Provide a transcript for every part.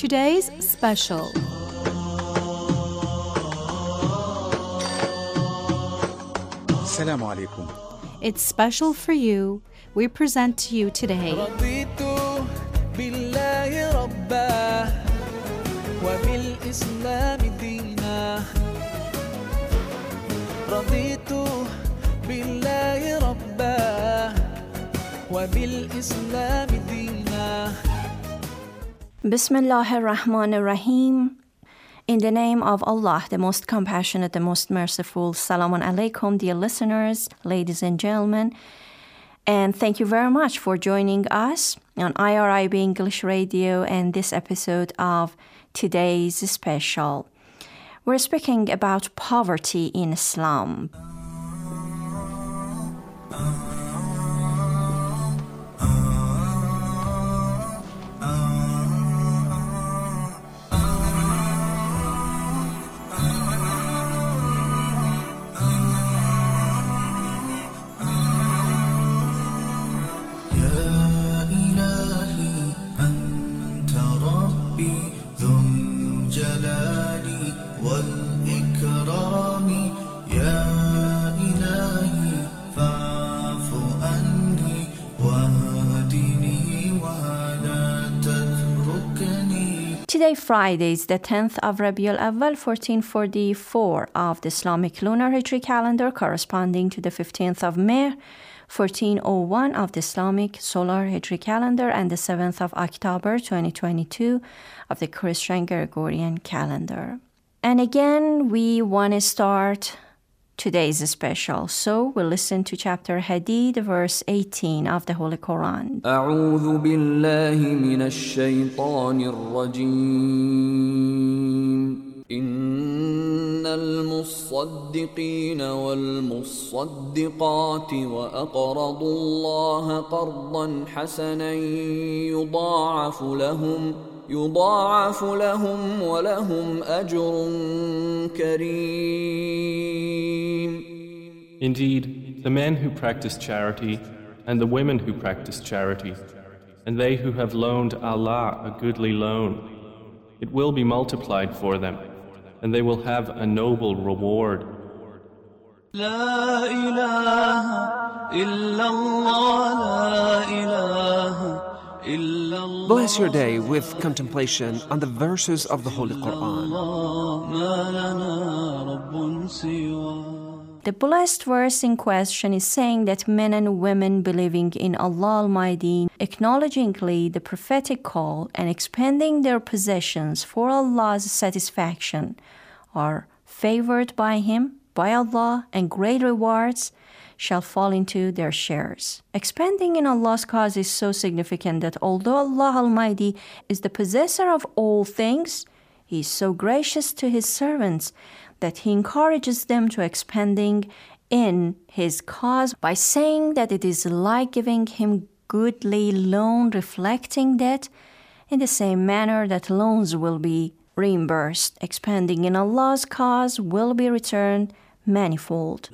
today's special. Assalamu alaikum. It's special for you. We present to you today رضيت بالله ربا وبالإسلام دينا رضيت بالله ربا وبالإسلام دينا Bismillah ar-Rahman ar-Rahim. In the name of Allah, the most compassionate, the most merciful. Salamun alaikum, dear listeners, ladies and gentlemen. And thank you very much for joining us on IRIB English Radio and this episode of today's special. We're speaking about poverty in Islam. Today, Friday, is the 10th of Rabiul Awwal, 1444 of the Islamic lunar Hijri calendar, corresponding to the 15th of May, 1401 of the Islamic solar Hijri calendar, and the 7th of October, 2022 of the Christian Gregorian calendar. And again, we want to start today's special. So we'll listen to chapter Hadid, verse 18 of the Holy Quran. أعوذ بالله من الشيطان الرجيم إن المصدقين والمصدقات وأقرضوا الله قرضا حسنا يضاعف لهم ولهم أجر كريم. Indeed, the men who practice charity and the women who practice charity, and they who have loaned Allah a goodly loan, it will be multiplied for them, and they will have a noble reward. لا إله إلا الله لا إله إلا الله. Bless your day with contemplation on the verses of the Holy Quran. ما لنا رب سواه. The blessed verse in question is saying that men and women believing in Allah Almighty, acknowledgingly the prophetic call and expanding their possessions for Allah's satisfaction, are favored by Him, by Allah, and great rewards shall fall into their shares. Expanding in Allah's cause is so significant that although Allah Almighty is the possessor of all things, He is so gracious to His servants that He encourages them to expanding in His cause by saying that it is like giving Him goodly loan, reflecting that in the same manner that loans will be reimbursed, expanding in Allah's cause will be returned manifold.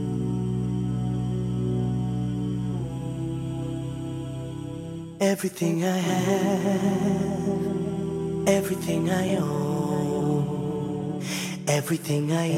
Everything I have, everything I own, everything I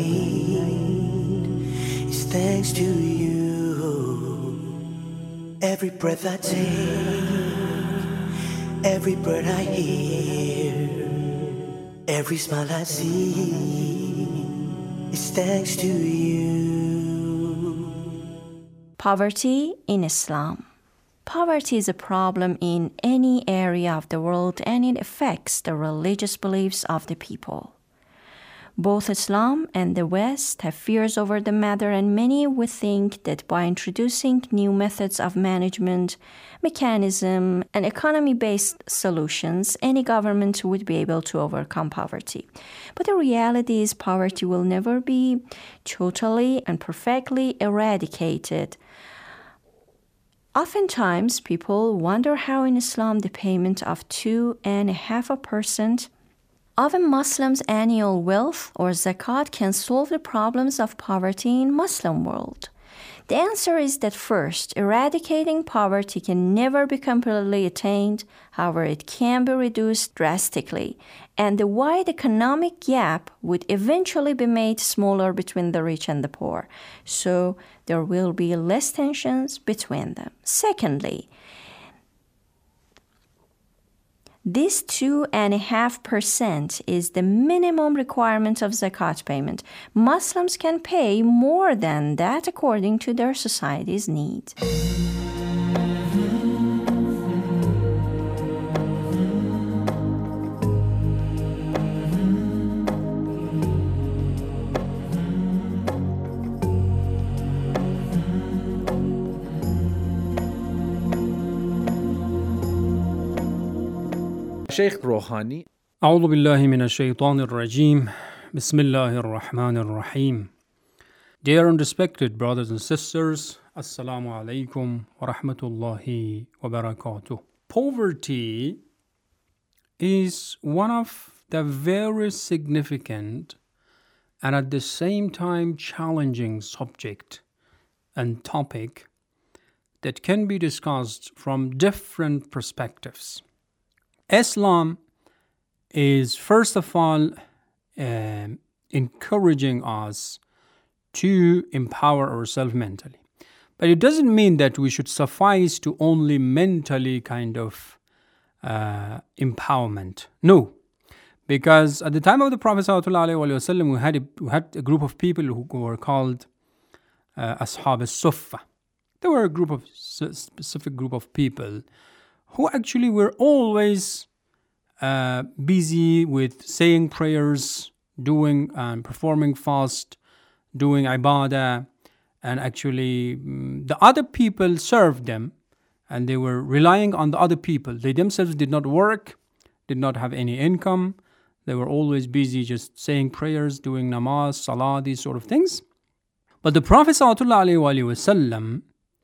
eat is thanks to you. Every breath I take, every bird I hear, every smile I see is thanks to you. Poverty in Islam. Poverty is a problem in any area of the world, and it affects the religious beliefs of the people. Both Islam and the West have fears over the matter, and many would think that by introducing new methods of management, mechanism, and economy-based solutions, any government would be able to overcome poverty. But the reality is poverty will never be totally and perfectly eradicated. Oftentimes, people wonder how in Islam the payment of 2.5% of a Muslim's annual wealth or zakat can solve the problems of poverty in Muslim world. The answer is that first, eradicating poverty can never be completely attained. However, it can be reduced drastically, and the wide economic gap would eventually be made smaller between the rich and the poor. So there will be less tensions between them. Secondly, this 2.5% is the minimum requirement of zakat payment. Muslims can pay more than that according to their society's needs. Sheikh Rouhani. أعوذ بالله من الشيطان الرجيم. بسم الله الرحمن الرحيم. Dear and respected brothers and sisters, Assalamu alaikum wa rahmatullahi wa barakatuh. Poverty is one of the very significant and at the same time challenging subject and topic that can be discussed from different perspectives. Islam is first of all encouraging us to empower ourselves mentally. But it doesn't mean that we should suffice to only mentally kind of empowerment. No. Because at the time of the Prophet ﷺ, we had a group of people who were called Ashab al-Suffa. They were a specific group of people who actually were always busy with saying prayers, doing and performing fast, doing ibadah, and actually the other people served them, and they were relying on the other people. They themselves did not work, did not have any income. They were always busy just saying prayers, doing namaz, salah, these sort of things. But the Prophet ﷺ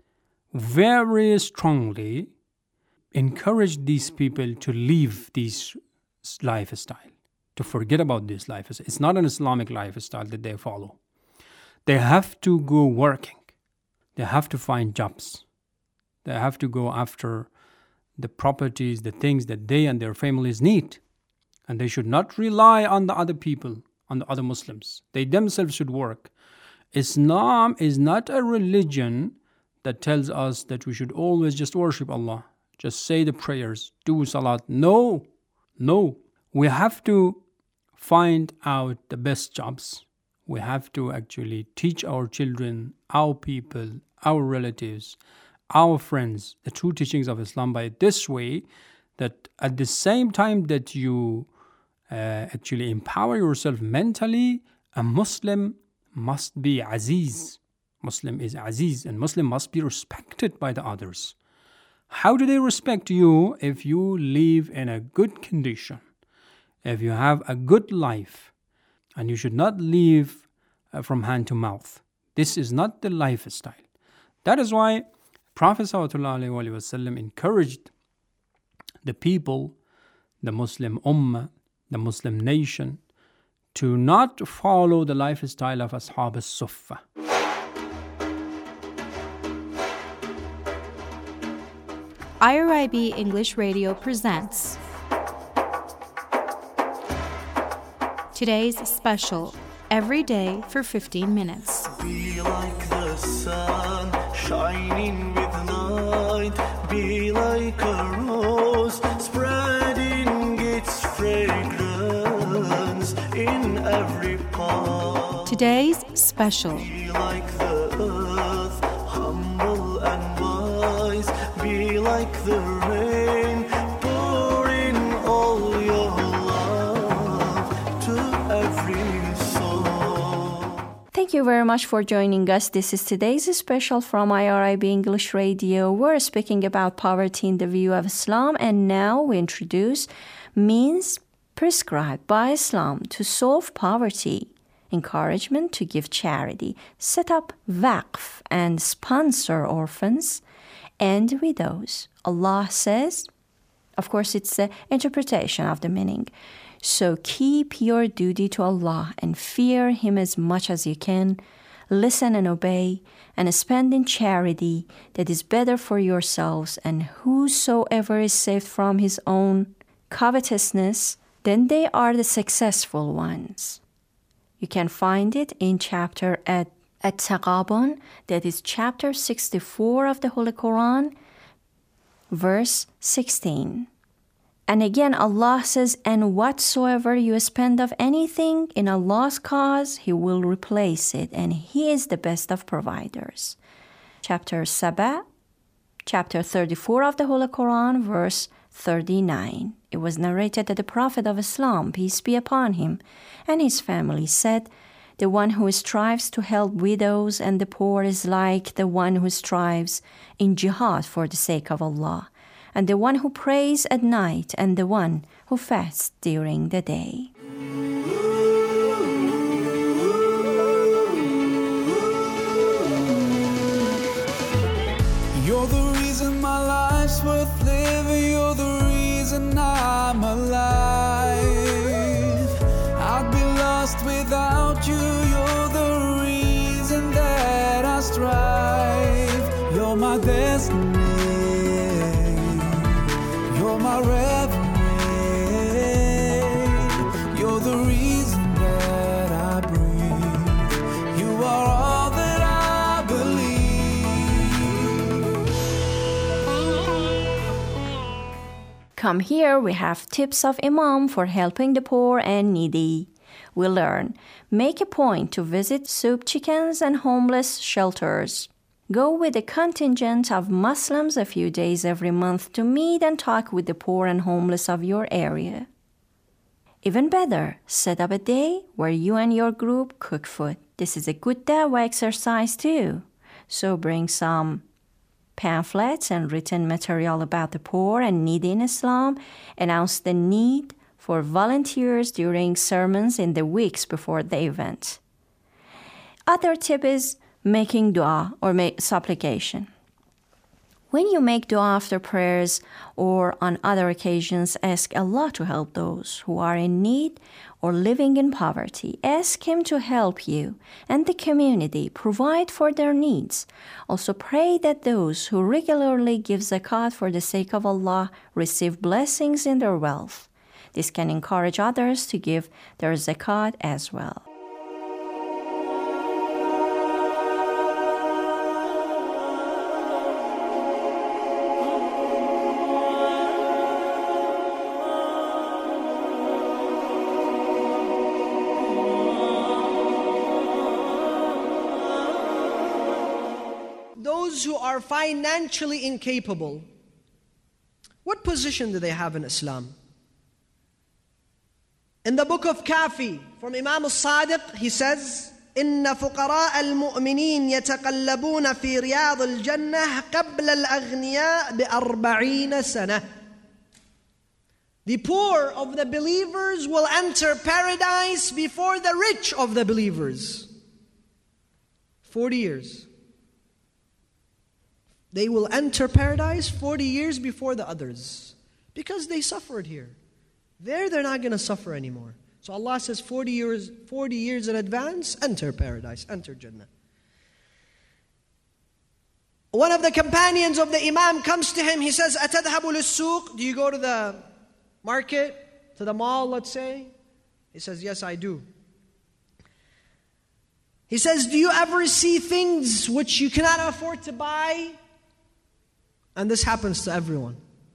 very strongly encouraged these people to leave this lifestyle, to forget about this lifestyle. It's not an Islamic lifestyle that they follow. They have to go working. They have to find jobs. They have to go after the properties, the things that they and their families need. And they should not rely on the other people, on the other Muslims. They themselves should work. Islam is not a religion that tells us that we should always just worship Allah. Just say the prayers, do salat. No. We have to find out the best jobs. We have to actually teach our children, our people, our relatives, our friends, the true teachings of Islam by this way, that at the same time that you actually empower yourself mentally, a Muslim must be aziz. Muslim is aziz, and Muslim must be respected by the others. How do they respect you? If you live in a good condition, if you have a good life, and you should not live from hand to mouth. This is not the lifestyle. That is why Prophet ﷺ encouraged the people, the Muslim Ummah, the Muslim nation, to not follow the lifestyle of Ashab al-Suffa. IRIB English Radio presents today's special, Every Day for 15 Minutes. Be like the sun, shining with light. Be like a rose, spreading its fragrance in every part. Today's special. Be like the earth, humble and wise. Be like the rain, pour in all your love to every soul. Thank you very much for joining us. This is today's special from IRIB English Radio. We're speaking about poverty in the view of Islam, and now we introduce means prescribed by Islam to solve poverty. Encouragement to give charity, set up waqf and sponsor orphans and widows. Allah says, of course it's the interpretation of the meaning, so keep your duty to Allah and fear Him as much as you can. Listen and obey, and spend in charity that is better for yourselves, and whosoever is saved from his own covetousness, then they are the successful ones. You can find it in chapter At-Taghabun, that is chapter 64 of the Holy Quran, verse 16. And again, Allah says, and whatsoever you spend of anything in Allah's cause, He will replace it, and He is the best of providers. Chapter Saba, chapter 34 of the Holy Quran, verse 39. It was narrated that the Prophet of Islam, peace be upon him, and his family said, the one who strives to help widows and the poor is like the one who strives in jihad for the sake of Allah, and the one who prays at night, and the one who fasts during the day. You're the reason my life's worth living. You're the reason I'm alive. I'd be lost without you. You're the reason that I strive. You're my destiny. You're my reverie. You're the reason that I breathe. You are all that I believe. Come here, we have tips of Imam for helping the poor and needy. We learn, make a point to visit soup chickens and homeless shelters. Go with a contingent of Muslims a few days every month to meet and talk with the poor and homeless of your area. Even better, set up a day where you and your group cook food. This is a good dawah exercise too. So bring some pamphlets and written material about the poor and needy in Islam. Announce the need for volunteers during sermons in the weeks before the event. Other tip is making dua or supplication. When you make dua after prayers or on other occasions, ask Allah to help those who are in need or living in poverty. Ask Him to help you and the community, provide for their needs. Also pray that those who regularly give zakat for the sake of Allah receive blessings in their wealth. This can encourage others to give their zakat as well. Those who are financially incapable, what position do they have in Islam? In the book of Kafi, from Imam al-Sadiq, he says, إِنَّ فُقَرَاءَ الْمُؤْمِنِينَ يَتَقَلَّبُونَ فِي رِيَاضِ الْجَنَّةِ قَبْلَ الْأَغْنِيَاءِ بِأَرْبَعِينَ سَنَةً. The poor of the believers will enter paradise before the rich of the believers. 40 years. They will enter paradise 40 years before the others, because they suffered here. There, they're not going to suffer anymore. So Allah says 40 years in advance, enter paradise, enter Jannah. One of the companions of the Imam comes to him, he says, أَتَذْهَبُ لِلسُّوقِ? Do you go to the market, to the mall, let's say? He says, yes, I do. He says, do you ever see things which you cannot afford to buy? And this happens to everyone.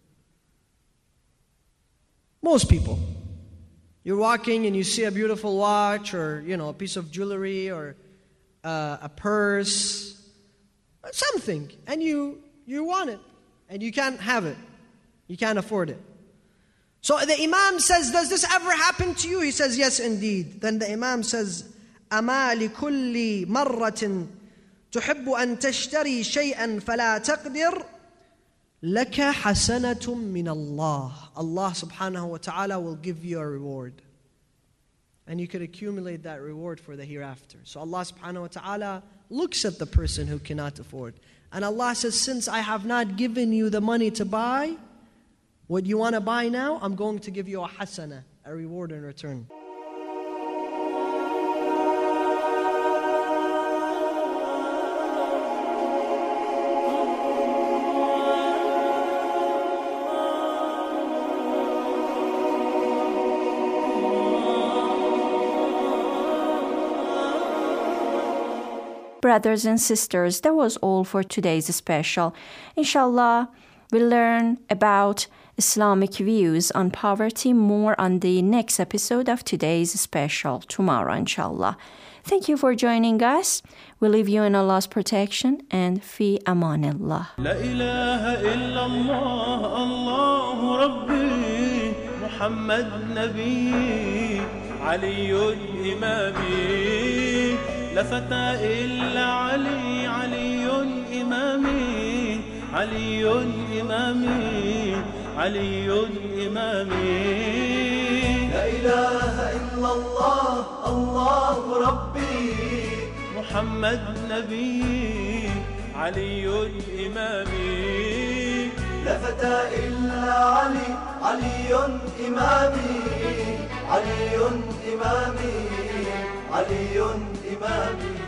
Most people. You're walking and you see a beautiful watch or, a piece of jewelry or a purse, something, and you want it, and you can't have it. You can't afford it. So the Imam says, does this ever happen to you? He says, yes, indeed. Then the Imam says, أَمَا لِكُلِّ مَرَّةٍ تُحِبُّ أَن تَشْتَرِي شَيْئًا فَلَا تَقْدِرْ لَكَ حَسَنَةٌ مِّنَ اللَّهِ. Allah subhanahu wa ta'ala will give you a reward. And you could accumulate that reward for the hereafter. So Allah subhanahu wa ta'ala looks at the person who cannot afford. And Allah says, since I have not given you the money to buy what you want to buy now, I'm going to give you a hasana, a reward in return. brothers and sisters, that was all for today's special. Inshallah, we'll learn about Islamic views on poverty more on the next episode of today's special tomorrow, inshallah. Thank you for joining us. We leave you in Allah's protection and fi amanillah. La ilaha illallah, Allahu Rabbi, Muhammad Nabi, Aliyun Imami, La fata illa Ali, Aliyun Imami, Aliyun Imami, Aliyun Imami. La ilaha illallah, Allahu Rabbi, Muhammad Nabi, Aliyun Imami. La fata illa Ali, Aliyun Imami, Aliyun Imami, Aliyun Imami.